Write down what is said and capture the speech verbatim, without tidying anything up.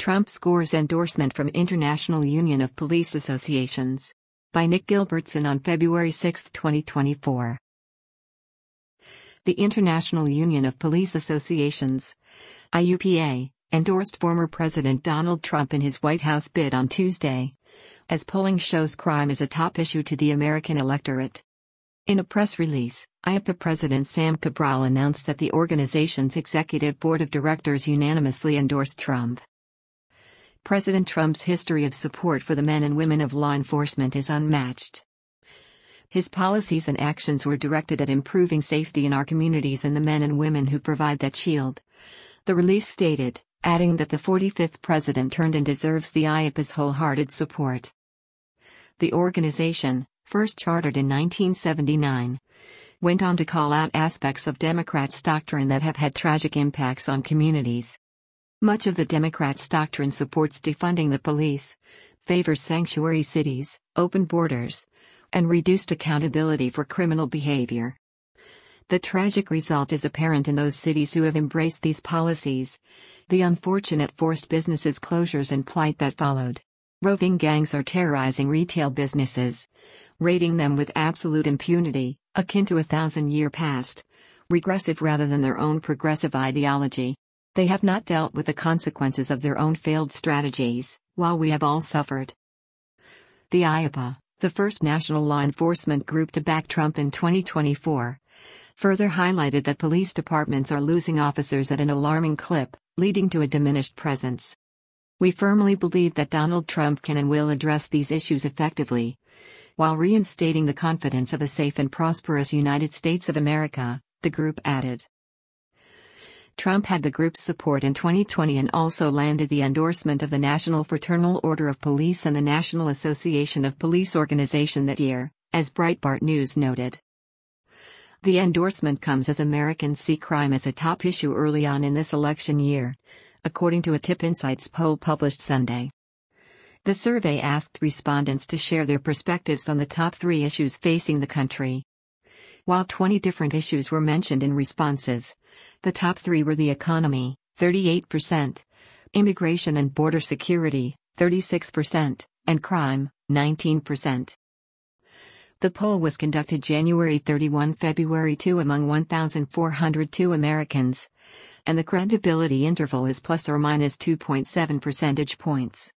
Trump scores endorsement from International Union of Police Associations. By Nick Gilbertson on February sixth, twenty twenty-four. The International Union of Police Associations, I U P A, endorsed former President Donald Trump in his White House bid on Tuesday, as polling shows crime is a top issue to the American electorate. In a press release, I U P A President Sam Cabral announced that the organization's executive board of directors unanimously endorsed Trump. President Trump's history of support for the men and women of law enforcement is unmatched. His policies and actions were directed at improving safety in our communities and the men and women who provide that shield, the release stated, adding that the forty-fifth president turned and deserves the I U P A's wholehearted support. The organization, first chartered in nineteen seventy-nine, went on to call out aspects of Democrats' doctrine that have had tragic impacts on communities. Much of the Democrats' doctrine supports defunding the police, favors sanctuary cities, open borders, and reduced accountability for criminal behavior. The tragic result is apparent in those cities who have embraced these policies, the unfortunate forced businesses closures and plight that followed. Roving gangs are terrorizing retail businesses, raiding them with absolute impunity, akin to a thousand-year past, regressive rather than their own progressive ideology. They have not dealt with the consequences of their own failed strategies, while we have all suffered. The I U P A, the first national law enforcement group to back Trump in twenty twenty-four, further highlighted that police departments are losing officers at an alarming clip, leading to a diminished presence. We firmly believe that Donald Trump can and will address these issues effectively, while reinstating the confidence of a safe and prosperous United States of America, the group added. Trump had the group's support in twenty twenty and also landed the endorsement of the National Fraternal Order of Police and the National Association of Police Organization that year, as Breitbart News noted. The endorsement comes as Americans see crime as a top issue early on in this election year, according to a Tip Insights poll published Sunday. The survey asked respondents to share their perspectives on the top three issues facing the country. While twenty different issues were mentioned in responses, the top three were the economy, thirty-eight percent, immigration and border security, thirty-six percent, and crime, nineteen percent. The poll was conducted January thirty-first to February second among one thousand four hundred two Americans, and the credibility interval is plus or minus two point seven percentage points.